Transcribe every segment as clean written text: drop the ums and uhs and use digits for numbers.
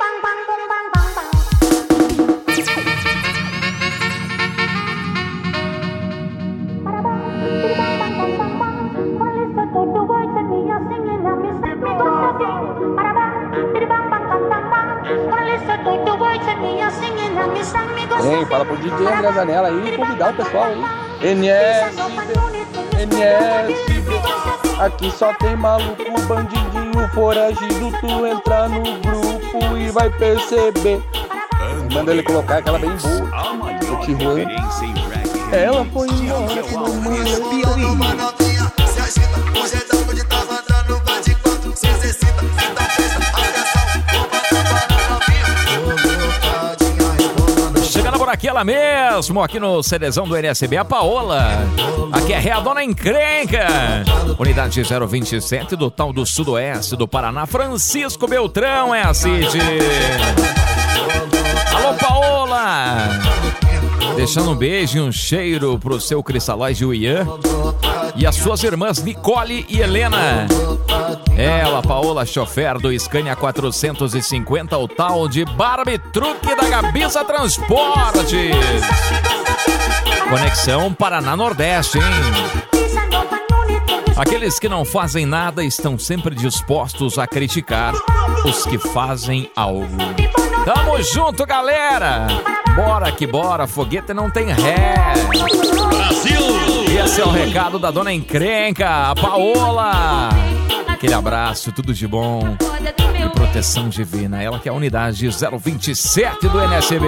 Ei, fala pro DJ André Zanella aí e convidar o pessoal aí. NSB, aqui só tem maluco, bandidinho, foragido. Tu entra no grupo e vai perceber. Manda ele colocar aquela bem boa. Ela foi embora com uma mulher. Chegando por aqui ela mesmo, aqui no CDzão do NSB, a Paola. Aqui é a Dona Encrenca. Unidade 027 do tal do Sudoeste do Paraná. Francisco Beltrão é a Cid. Alô, Paola. Deixando um beijo e um cheiro pro seu cristalóide, o Ian. E as suas irmãs Nicole e Helena. Ela, Paola, chofer do Scania 450, o tal de Barbie Truque da Gabiza Transportes. Conexão Paraná-Nordeste, hein? Aqueles que não fazem nada estão sempre dispostos a criticar os que fazem algo. Tamo junto, galera! Bora que bora, foguete não tem ré. Brasil! E esse é o recado da Dona Encrenca, a Paola. Aquele abraço, tudo de bom e proteção divina. Ela que é a unidade 027 do NSB.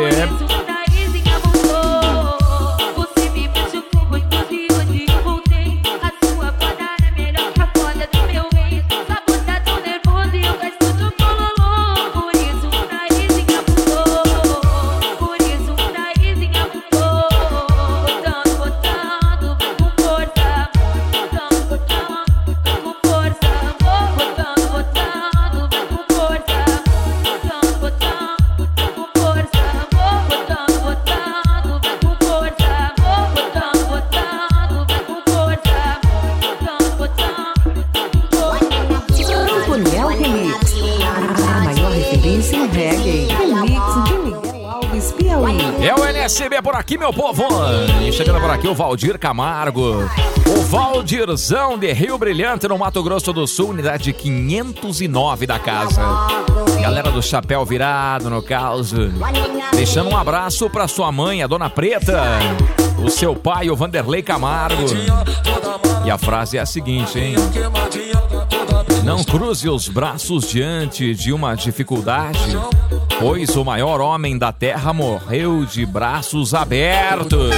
NSB por aqui, meu povo. E chegando por aqui o Valdir Camargo, o Valdirzão de Rio Brilhante, no Mato Grosso do Sul, unidade 509 da casa. Galera do chapéu virado no caos. Deixando um abraço pra sua mãe, a Dona Preta, o seu pai, o Vanderlei Camargo. E a frase é a seguinte, hein? Não cruze os braços diante de uma dificuldade, pois o maior homem da terra morreu de braços abertos.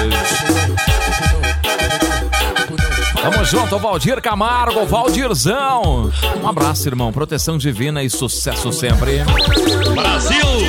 Tamo junto, Valdir Camargo, Valdirzão. Um abraço, irmão. Proteção divina e sucesso sempre. Brasil!